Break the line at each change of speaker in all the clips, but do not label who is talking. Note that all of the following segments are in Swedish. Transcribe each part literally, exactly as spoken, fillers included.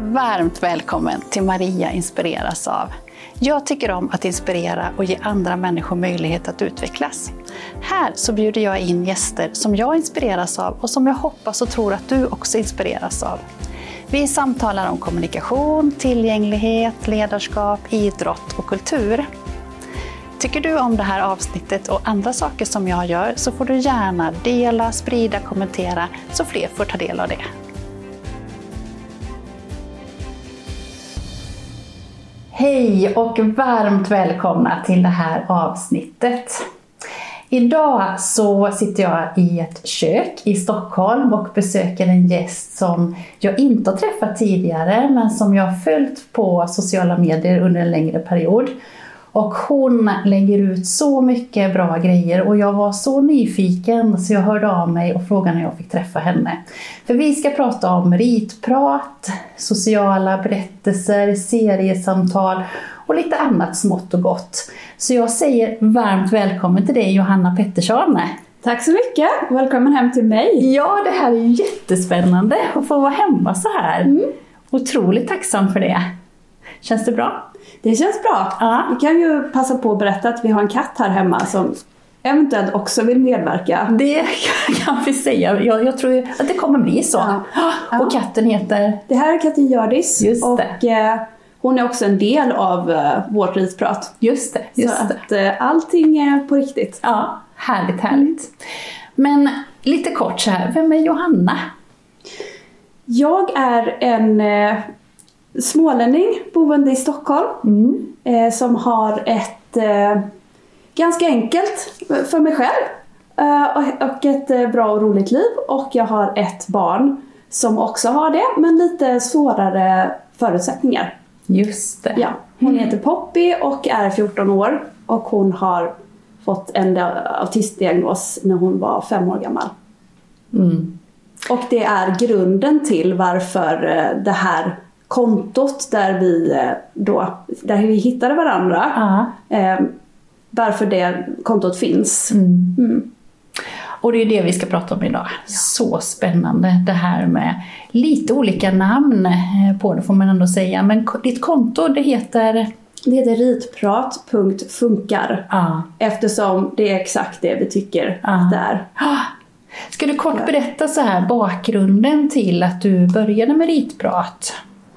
Varmt välkommen till Maria inspireras av. Jag tycker om att inspirera och ge andra människor möjlighet att utvecklas. Här så bjuder jag in gäster som jag inspireras av och som jag hoppas och tror att du också inspireras av. Vi samtalar om kommunikation, tillgänglighet, ledarskap, idrott och kultur. Tycker du om det här avsnittet och andra saker som jag gör så får du gärna dela, sprida, kommentera så fler får ta del av det. Hej och varmt välkomna till det här avsnittet. Idag så sitter jag i ett kök i Stockholm och besöker en gäst som jag inte har träffat tidigare men som jag har följt på sociala medier under en längre period. Och hon lägger ut så mycket bra grejer och jag var så nyfiken så jag hörde av mig och frågade när jag fick träffa henne. För vi ska prata om ritprat, sociala berättelser, seriesamtal och lite annat smått och gott. Så jag säger varmt välkommen till dig Johanna Pettersson.
Tack så mycket, välkommen hem till mig.
Ja, det här är jättespännande att få vara hemma så här. Mm. Otroligt tacksam för det. Känns det bra?
Det känns bra. Ja. Vi kan ju passa på att berätta att vi har en katt här hemma som eventuellt också vill medverka.
Det kan vi säga. Jag, jag tror att det kommer bli så. Ja. Ja. Och katten heter?
Det här är katten Gördis.
Just
och
det.
Eh, hon är också en del av eh, vårt ritprat.
Just det. Just
så
det.
att eh, allting är på riktigt.
Ja, härligt, härligt. Mm. Men lite kort så här, vem är Johanna?
Jag är en... Eh, smålänning boende i Stockholm mm. eh, som har ett eh, ganska enkelt för mig själv eh, och, och ett eh, bra och roligt liv, och jag har ett barn som också har det men lite svårare förutsättningar.
Just det.
Ja, hon mm. heter Poppy och är fjorton år och hon har fått en autistdiagnos när hon var fem år gammal. Mm. Och det är grunden till varför eh, det här kontot där vi då där vi hittade varandra, uh-huh. eh, varför det kontot finns. Mm. Mm.
Och det är det vi ska prata om idag. Ja. Så spännande det här med lite olika namn på det får man ändå säga. Men ditt konto det heter?
Det heter ritprat punkt funkar uh. eftersom det är exakt det vi tycker uh. att det är.
Uh. Ska du kort ja. berätta så här bakgrunden till att du började med ritprat?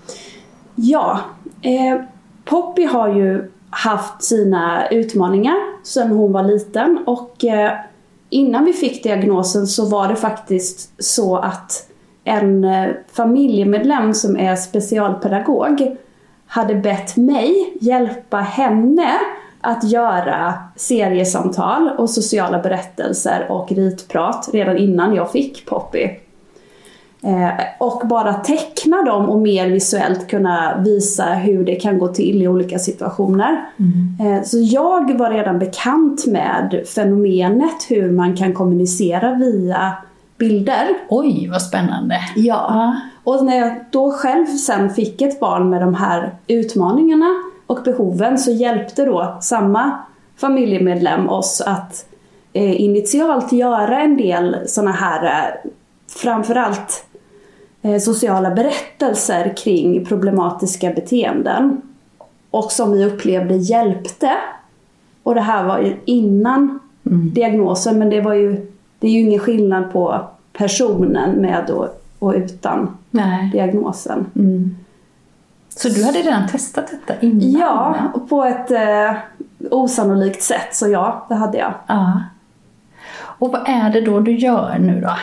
Ja, eh, Poppy har ju haft sina utmaningar sedan hon var liten och eh, innan vi fick diagnosen så var det faktiskt så att en eh, familjemedlem som är specialpedagog hade bett mig hjälpa henne att göra seriesamtal och sociala berättelser och ritprat redan innan jag fick Poppy. Eh, och bara teckna dem och mer visuellt kunna visa hur det kan gå till i olika situationer. Mm. Eh, så jag var redan bekant med fenomenet hur man kan kommunicera via bilder.
Oj, vad spännande.
Ja, och när jag då själv sen fick ett barn med de här utmaningarna och behoven så hjälpte då samma familjemedlem oss att eh, initialt göra en del såna här eh, framförallt eh, sociala berättelser kring problematiska beteenden och som vi upplevde hjälpte. Och det här var ju innan mm. diagnosen, men det var ju det är ju ingen skillnad på personen med och, och utan Nej. diagnosen. Mm.
Så du hade redan testat detta innan?
Ja, på ett eh, osannolikt sätt, så ja, det hade jag.
Ja. Och vad är det då du gör nu då?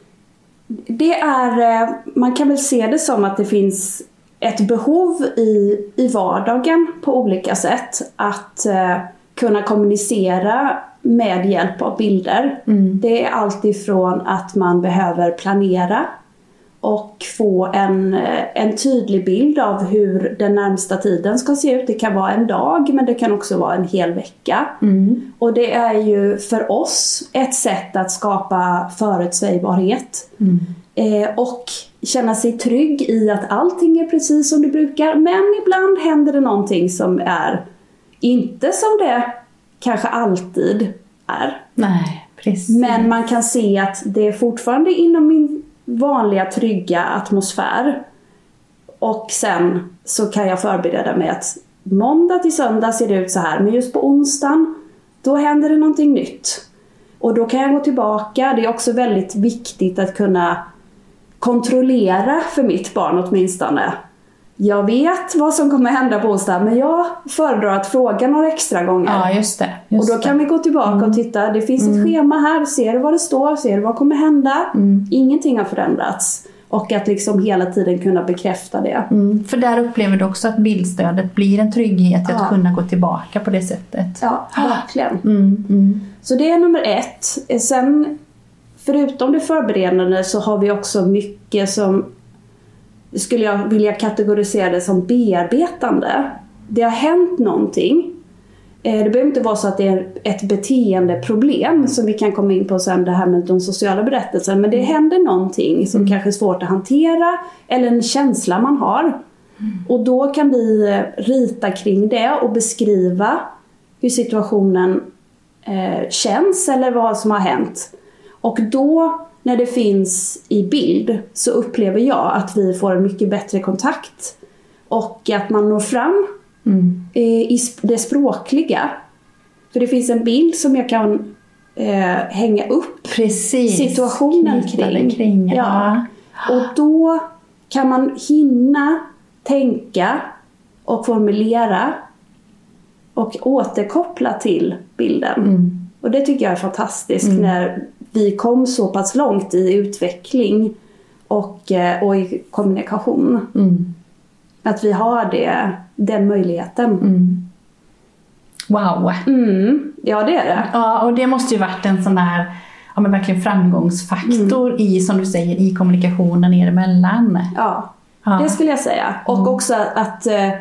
Det är, man kan väl se det som att det finns ett behov i, i vardagen på olika sätt att eh, kunna kommunicera med hjälp av bilder. Mm. Det är allt ifrån att man behöver planera och få en, en tydlig bild av hur den närmsta tiden ska se ut. Det kan vara en dag, men det kan också vara en hel vecka. Mm. Och det är ju för oss ett sätt att skapa förutsägbarhet. Mm. Eh, och känna sig trygg i att allting är precis som det brukar. Men ibland händer det någonting som är inte som det kanske alltid är.
Nej, precis.
Men man kan se att det är fortfarande inom min vanliga trygga atmosfär. Och sen så kan jag förbereda mig att måndag till söndag ser det ut så här. Men just på onsdagen, då händer det någonting nytt. Och då kan jag gå tillbaka. Det är också väldigt viktigt att kunna kontrollera för mitt barn åtminstone. Jag vet vad som kommer hända på onsdag, men jag föredrar att fråga några extra gånger.
Ja, just det. Just
och då kan
det.
vi gå tillbaka mm. och titta. Det finns mm. ett schema här. Ser du vad det står? Ser du vad kommer hända?
Mm.
Ingenting har förändrats. Och att liksom hela tiden kunna bekräfta det.
Mm. För där upplever du också att bildstödet blir en trygghet ja. Att kunna gå tillbaka på det sättet.
Ja, verkligen.
Mm. Mm.
Så det är nummer ett. Sen, förutom det förberedande, så har vi också mycket som skulle jag vilja kategorisera det som bearbetande. Det har hänt någonting. Det behöver inte vara så att det är ett beteendeproblem som vi kan komma in på sen, det här med de sociala berättelserna. Men det mm. händer någonting som mm. kanske är svårt att hantera eller en känsla man har. Mm. Och då kan vi rita kring det och beskriva hur situationen eh, känns eller vad som har hänt. Och då när det finns i bild så upplever jag att vi får en mycket bättre kontakt och att man når fram mm. i det språkliga. För det finns en bild som jag kan eh, hänga upp
Precis.
situationen kring.
kring ja.
Ja. Och då kan man hinna tänka och formulera och återkoppla till bilden. Mm. Och det tycker jag är fantastiskt mm. när vi kom så pass långt i utveckling och, och i kommunikation. Mm. Att vi har det, den möjligheten.
Mm. Wow.
Mm. Ja, det är det.
Ja, och det måste ju varit en sån där ja, men verkligen framgångsfaktor mm. i, som du säger, i kommunikationen er emellan.
Ja, ja. Det skulle jag säga. Och mm. också att äh,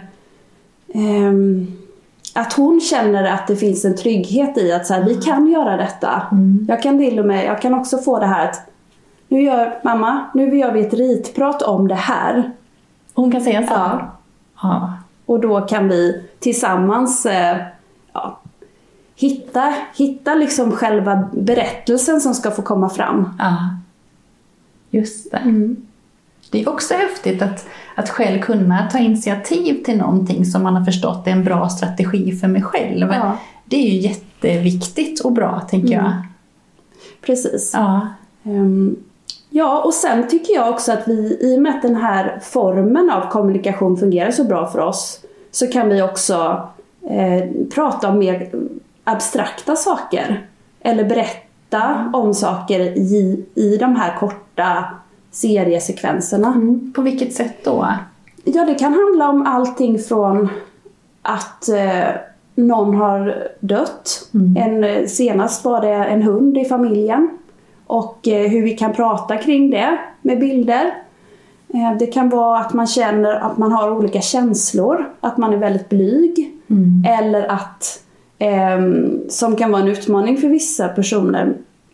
ähm, att hon känner att det finns en trygghet i att så här, vi kan göra detta. Mm. Jag kan till och med, jag kan också få det här att nu gör mamma, nu gör vi ett ritprat om det här.
Hon kan säga så.
Ja.
Ja.
Och då kan vi tillsammans eh, ja, hitta, hitta liksom själva berättelsen som ska få komma fram.
Ja. Just det. Mm. Det är också häftigt att, att själv kunna ta initiativ till någonting som man har förstått är en bra strategi för mig själv. Ja. Det är ju jätteviktigt och bra, tänker jag. Mm.
Precis.
Ja.
Um, ja, och sen tycker jag också att vi, i och med att den här formen av kommunikation fungerar så bra för oss, så kan vi också eh, prata om mer abstrakta saker. Eller berätta om saker i, i de här korta seriesekvenserna.
Mm. På vilket sätt då?
Ja, det kan handla om allting från att eh, någon har dött. Mm. En, senast var det en hund i familjen. Och eh, hur vi kan prata kring det med bilder. Eh, det kan vara att man känner att man har olika känslor. Att man är väldigt blyg. Mm. Eller att, eh, som kan vara en utmaning för vissa personer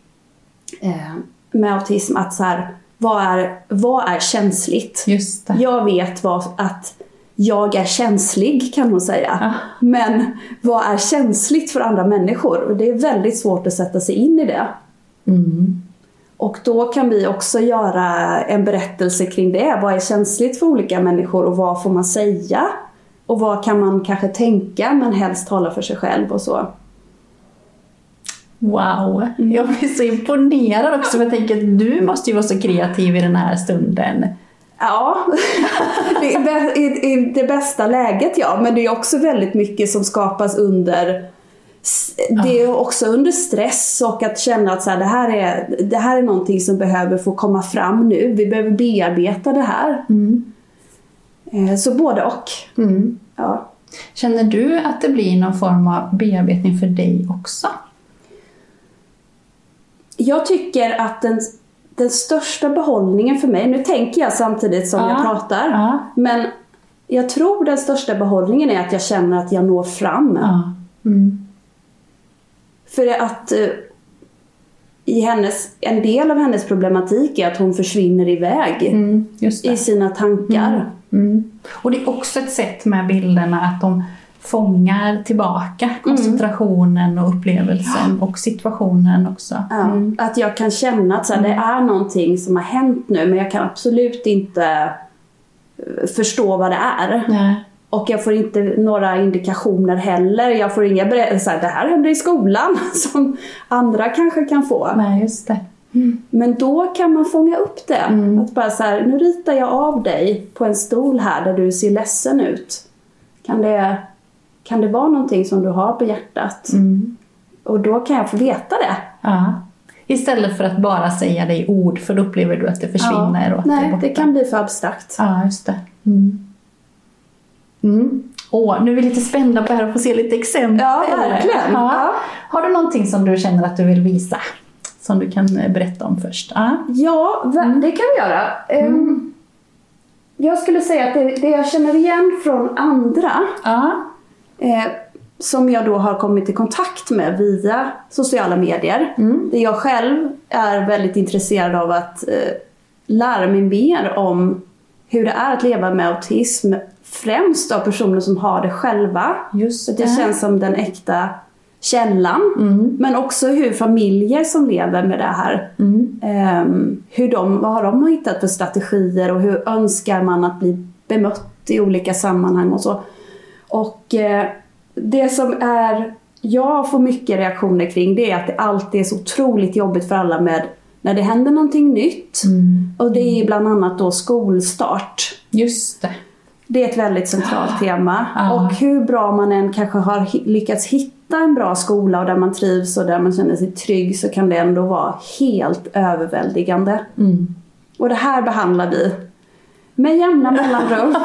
eh, med autism, att så här, Vad är, vad är känsligt?
Just det.
Jag vet vad, att jag är känslig, kan hon säga. Ah. Men vad är känsligt för andra människor? Och det är väldigt svårt att sätta sig in i det. Mm. Och då kan vi också göra en berättelse kring det. Vad är känsligt för olika människor och vad får man säga? Och vad kan man kanske tänka men helst tala för sig själv och så.
Wow, jag blir så imponerad också. Jag tänker att du måste ju vara så kreativ i den här stunden.
Ja, i, i, i det bästa läget, ja. Men det är också väldigt mycket som skapas under, det är också under stress och att känna att så här, det, här är, det här är någonting som behöver få komma fram nu. Vi behöver bearbeta det här. Mm. Så både och. Mm. Ja.
Känner du att det blir någon form av bearbetning för dig också?
Jag tycker att den, den största behållningen för mig, nu tänker jag samtidigt som ja, jag pratar, ja. Men jag tror den största behållningen är att jag känner att jag når fram.
Ja. Mm.
För att i hennes, en del av hennes problematik är att hon försvinner iväg
mm, just det.
I sina tankar.
Mm. Mm. Och det är också ett sätt med bilderna att de fångar tillbaka koncentrationen mm. och upplevelsen ja. Och situationen också.
Ja, mm. Att jag kan känna att så här, mm. det är någonting som har hänt nu, men jag kan absolut inte förstå vad det är.
Nej.
Och jag får inte några indikationer heller. Jag får inga berättelser. Det här händer i skolan som andra kanske kan få.
Nej, just det. Mm.
Men då kan man fånga upp det. Mm. Att bara så här, nu ritar jag av dig på en stol här där du ser ledsen ut. Kan det, kan det vara någonting som du har på hjärtat? Mm. Och då kan jag få veta det.
Ja. Istället för att bara säga det i ord, för då upplever du att det försvinner.
Ja.
Och att
Nej,
det, är borta.
Det kan bli för abstrakt.
Ja, just det. Mm. Mm. Åh, nu är vi lite spända på här att få se lite exempel.
Ja, verkligen.
Ja.
Ja.
Har du någonting som du känner att du vill visa? Som du kan berätta om först? Ja,
ja det kan vi göra. Mm. Jag skulle säga att det, det jag känner igen från andra,
ja.
eh, som jag då har kommit i kontakt med via sociala medier. Mm. Det jag själv är väldigt intresserad av att eh, lära mig mer om hur det är att leva med autism. Främst av personer som har det själva.
Just det.
Det känns som den äkta källan. Mm. Men också hur familjer som lever med det här. Mm. Um, hur de, vad har de hittat för strategier. Och hur önskar man att bli bemött i olika sammanhang och så. Och uh, det som är, jag får mycket reaktioner kring. Det är att det alltid är så otroligt jobbigt för alla med när det händer någonting nytt. Mm. Och det är bland annat då skolstart.
Just det.
Det är ett väldigt centralt ah. tema. Ah. Och hur bra man än kanske har lyckats hitta en bra skola och där man trivs och där man känner sig trygg, så kan det ändå vara helt överväldigande. Mm. Och det här behandlar vi med jämna mellanrum.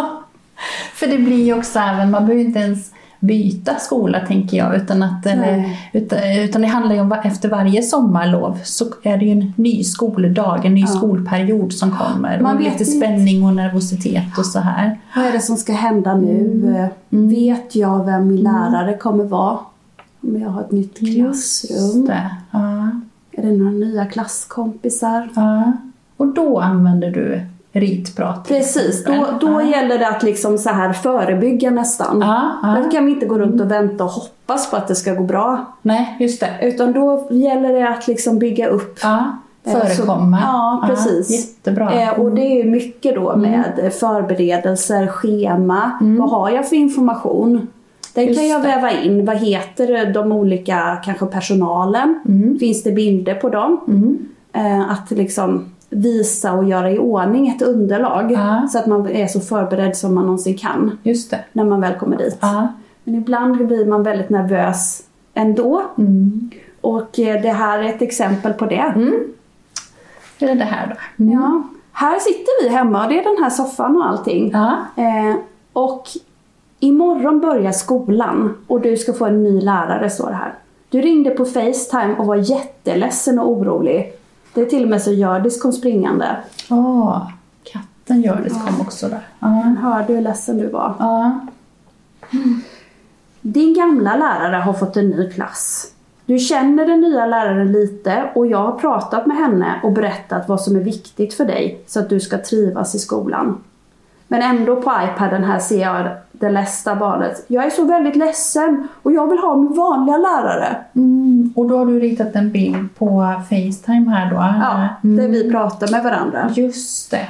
För det blir ju också även, man behöver inte ens byta skola, tänker jag, utan att eller, utan, utan det handlar ju om efter varje sommarlov så är det ju en ny skoldag, en ny ja. skolperiod som kommer. Man och vet lite spänning och nervositet och så här.
Vad är det som ska hända nu? Mm. Vet jag vem min lärare kommer vara? Om jag har ett nytt klassrum?
Det. Ja.
Är det några nya klasskompisar?
Ja. Och då använder du ritprat.
Precis, då, då ja. gäller det att liksom så här förebygga nästan.
Ja, ja.
Därför kan vi inte gå runt och vänta och hoppas på att det ska gå bra.
Nej, just det.
Utan då gäller det att liksom bygga upp.
Ja, förekomma.
Så, ja, precis.
Ja, jättebra.
Mm. Och det är mycket då med mm. förberedelser, schema. Mm. Vad har jag för information? Den just kan jag väva in. Vad heter de olika, kanske personalen? Mm. Finns det bilder på dem? Mm. Att liksom visa och göra i ordning ett underlag. Uh. Så att man är så förberedd som man någonsin kan.
Just det.
När man väl kommer dit.
Uh.
Men ibland blir man väldigt nervös ändå. Mm. Och det här är ett exempel på det.
Mm. Hur är det här då? Mm.
Ja, här sitter vi hemma och det är den här soffan och allting.
Uh.
Eh, och imorgon börjar skolan och du ska få en ny lärare, står det här. Du ringde på FaceTime och var jätteledsen och orolig. Det är till och med så Gördis kom springande.
Ja, oh, katten Gördis ja. kom också där.
Ja. Hör du hur ledsen du var?
Ja.
Mm. Din gamla lärare har fått en ny klass. Du känner den nya läraren lite och jag har pratat med henne och berättat vad som är viktigt för dig så att du ska trivas i skolan. Men ändå på iPaden här ser jag det ledsna barnet. Jag är så väldigt ledsen och jag vill ha min vanliga lärare.
Mm. Och då har du ritat en bild på FaceTime här då?
Ja, mm. där vi pratar med varandra.
Just det.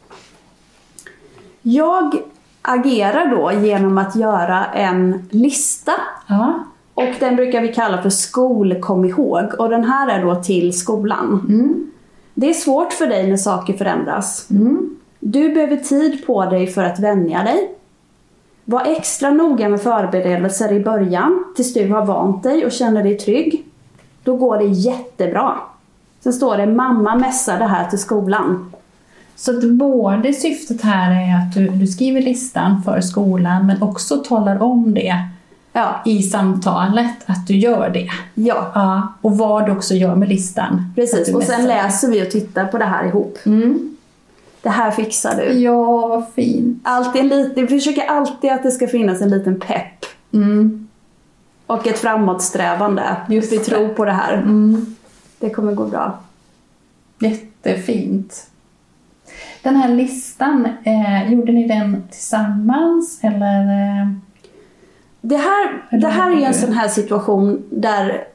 Jag agerar då genom att göra en lista.
Ja.
Och den brukar vi kalla för skolkom ihåg. Och den här är då till skolan.
Mm.
Det är svårt för dig när saker förändras.
Mm.
Du behöver tid på dig för att vänja dig. Var extra noga med förberedelser i början tills du har vant dig och känner dig trygg. Då går det jättebra. Sen står det mamma mässar det här till skolan.
Så att både syftet här är att du, du skriver listan för skolan men också talar om det
ja.
i samtalet att du gör det.
Ja.
ja. Och vad du också gör med listan.
Precis, och sen läser vi och tittar på det här ihop.
Mm.
Det här fixar du.
Ja, vad fint.
Alltid en liten, vi försöker alltid att det ska finnas en liten pepp.
Mm.
Och ett framåtsträvande.
Just
vi
det.
tror på det här.
Mm.
Det kommer gå bra.
Jättefint. Den här listan, eh, gjorde ni den tillsammans? Eller, eh,
det här,
eller
det här är ju en sån här situation där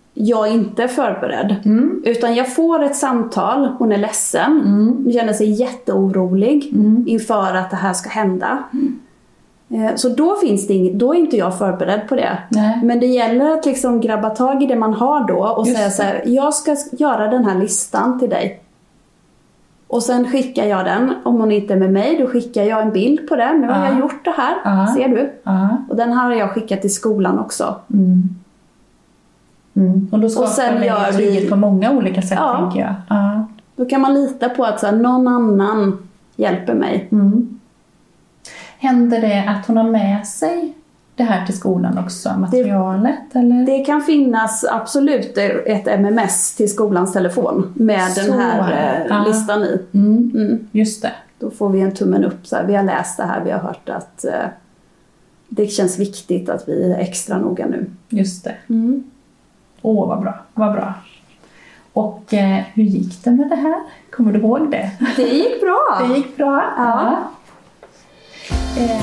jag inte är förberedd.
Mm.
Utan jag får ett samtal, hon är ledsen,
Mm.
känner sig jätteorolig
Mm.
inför att det här ska hända.
Mm.
Så då finns det inget, då är inte jag förberedd på det.
Nej.
Men det gäller att liksom grabba tag i det man har då och
Just
säga så här: jag ska göra den här listan till dig. Och sen skickar jag den. Om hon inte är med mig, då skickar jag en bild på den. Nu har
Ja.
jag gjort det här,
Ja.
ser du?
Ja.
Och den här har jag skickat till skolan också.
Mm. Mm. Och då skapar
Och sen
det
gör
trygghet
vi-
på många olika sätt,
Ja.
tänker jag. Ja.
Då kan man lita på att så här, någon annan hjälper mig.
Mm. Händer det att hon har med sig det här till skolan också, materialet? eller?
Det kan finnas absolut ett M M S till skolans telefon med
Så,
den här eh,
ja.
listan i.
Mm.
Mm.
Just det.
Då får vi en tummen upp. Så här, vi har läst det här, vi har hört att eh, det känns viktigt att vi är extra noga nu.
Just det.
Mm.
Åh, vad bra. Vad bra. Och eh, hur gick det med det här? Kommer du ihåg det?
Det gick bra!
Det gick bra.
Ja.
Eh.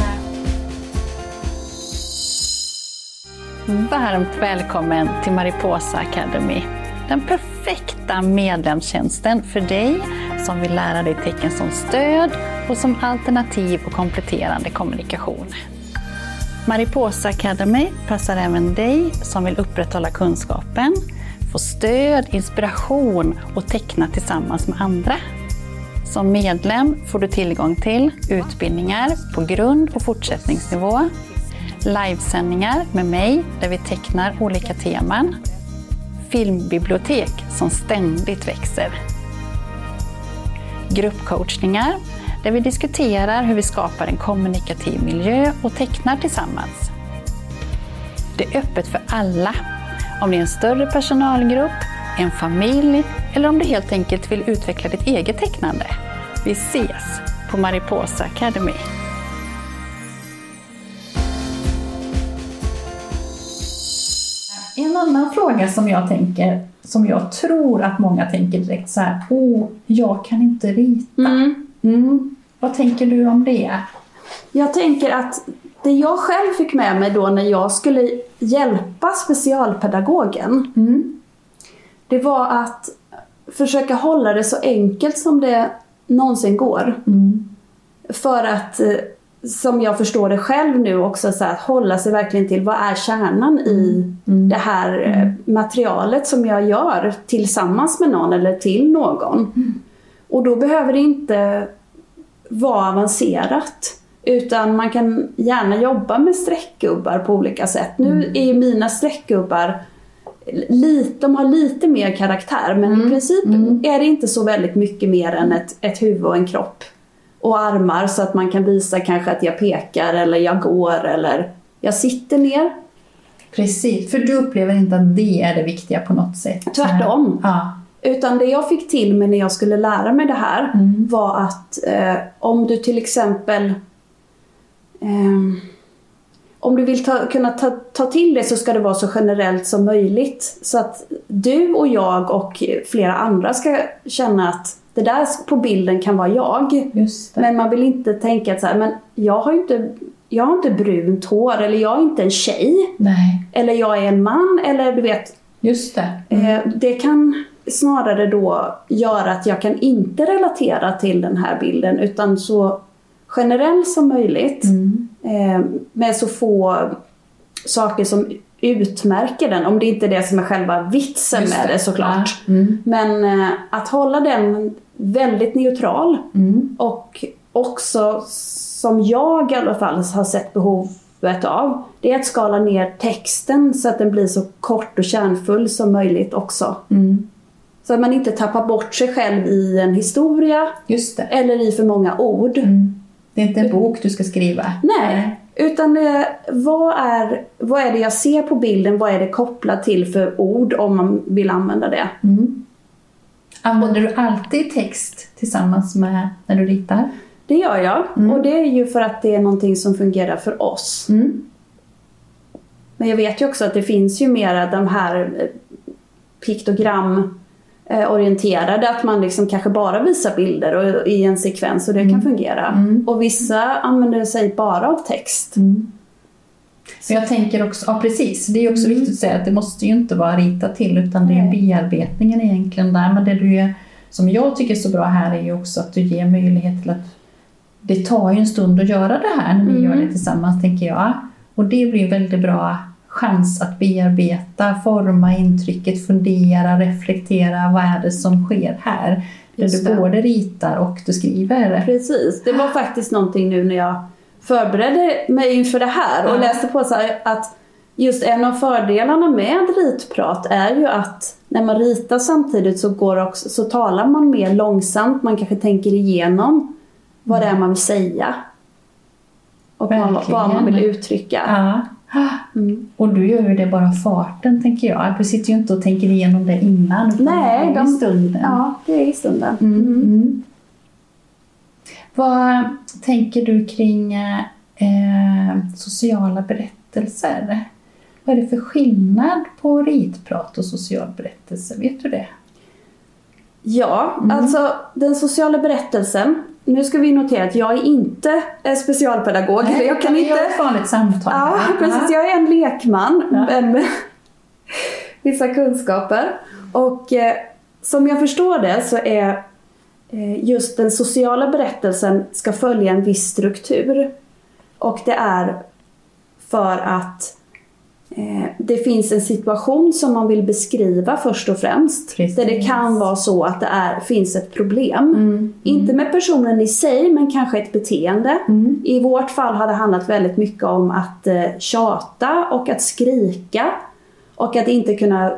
Varmt välkommen till Mariposa Academy. Den perfekta medlemstjänsten för dig som vill lära dig tecken som stöd och som alternativ och kompletterande kommunikation. Mariposa Academy passar även dig som vill upprätthålla kunskapen, få stöd, inspiration och teckna tillsammans med andra. Som medlem får du tillgång till utbildningar på grund- och fortsättningsnivå, livesändningar med mig där vi tecknar olika teman, filmbibliotek som ständigt växer, gruppcoachningar där vi diskuterar hur vi skapar en kommunikativ miljö och tecknar tillsammans. Det är öppet för alla, om det är en större personalgrupp, en familj eller om du helt enkelt vill utveckla ditt eget tecknande. Vi ses på Mariposa Academy. En annan fråga som jag tänker, som jag tror att många tänker direkt så här: åh, jag kan inte rita.
Mm.
Mm. Vad tänker du om det?
Jag tänker att det jag själv fick med mig då när jag skulle hjälpa specialpedagogen,
Mm.
det var att försöka hålla det så enkelt som det någonsin går.
Mm.
För att, eh, som jag förstår det själv nu också, så att hålla sig verkligen till vad är kärnan i
Mm.
det här eh, materialet som jag gör tillsammans med någon eller till någon.
Mm.
Och då behöver det inte vara avancerat. Utan man kan gärna jobba med streckgubbar på olika sätt. Nu
Mm.
är ju mina streckgubbar lite, de har lite mer karaktär. Men
Mm.
i princip
Mm.
är det inte så väldigt mycket mer än ett, ett huvud och en kropp. Och armar så att man kan visa kanske att jag pekar eller jag går eller jag sitter ner.
Precis, för du upplever inte att det är det viktiga på något sätt?
Tvärtom.
Ja.
Utan det jag fick till mig när jag skulle lära mig det här
Mm.
var att eh, om du till exempel eh, om du vill ta, kunna ta, ta till det så ska det vara så generellt som möjligt. Så att du och jag och flera andra ska känna att det där på bilden kan vara jag.
Just det.
Men man vill inte tänka att så här, men jag har inte, jag har inte brunt hår eller jag är inte en tjej.
Nej,
Eller jag är en man eller du vet.
just det. Mm.
Eh, det kan snarare då göra att jag kan inte relatera till den här bilden utan så generell som möjligt.
Mm.
Eh, med så få saker som utmärker den. Om det inte är det som är själva vitsen
Just
med det såklart.
Ja. Mm.
Men eh, att hålla den väldigt neutral
Mm.
och också som jag i alla fall har sett behovet av, det är att skala ner texten så att den blir så kort och kärnfull som möjligt också.
Mm.
Så att man inte tappar bort sig själv i en historia
Just det.
eller i för många ord.
Mm. Det är inte en bok du ska skriva.
Nej, utan det, vad, är, vad är det jag ser på bilden? Vad är det kopplat till för ord om man vill använda det?
Mm. Använder du alltid text tillsammans med när du ritar?
Det gör jag.
Mm.
Och det är ju för att det är någonting som fungerar för oss.
Mm.
Men jag vet ju också att det finns ju mera de här eh, piktogram eh, orienterade, att man liksom kanske bara visar bilder och, i en sekvens och det
Mm.
kan fungera.
Mm.
Och vissa använder sig bara av text.
Mm. Men jag tänker också, ja precis, det är också mm. viktigt att säga att det måste ju inte vara rita till utan det är bearbetningen egentligen där. Men det du gör, som jag tycker är så bra här är ju också att du ger möjlighet till att det tar ju en stund att göra det här när ni mm. gör det tillsammans, tänker jag. Och det blir väldigt bra chans att bearbeta, forma intrycket, fundera, reflektera. Vad är det som sker här? Där du både ritar och du skriver.
Precis, det var faktiskt någonting nu när jag förberedde mig inför det här och ja. läste på så här att just en av fördelarna med ritprat är ju att när man ritar samtidigt så, går också, så talar man mer långsamt. Man kanske tänker igenom vad det är man vill säga. Och vad, vad man vill uttrycka.
Ja. Mm. Och du gör ju det bara farten, tänker jag. Du sitter ju inte och tänker igenom det innan.
Nej,
det är i stunden.
Ja, det är i stunden.
Mm. Mm. Vad tänker du kring eh, sociala berättelser? Vad är det för skillnad på ritprat och social berättelse? Vet du det?
Ja, mm. alltså den sociala berättelsen. Nu ska vi notera att jag är inte specialpedagog.
Nej,
jag kan inte...
Jag är ett vanligt samtal.
Ja, precis. Jag är en lekman ja. men med vissa kunskaper. Och eh, som jag förstår det så är eh, just den sociala berättelsen ska följa en viss struktur. Och det är för att eh, det finns en situation som man vill beskriva först och främst. Precis. Där det kan vara så att det är, finns ett problem. Mm. Mm. Inte med personen i sig men kanske ett beteende. Mm. I vårt fall har det handlat väldigt mycket om att eh, tjata och att skrika. Och att inte kunna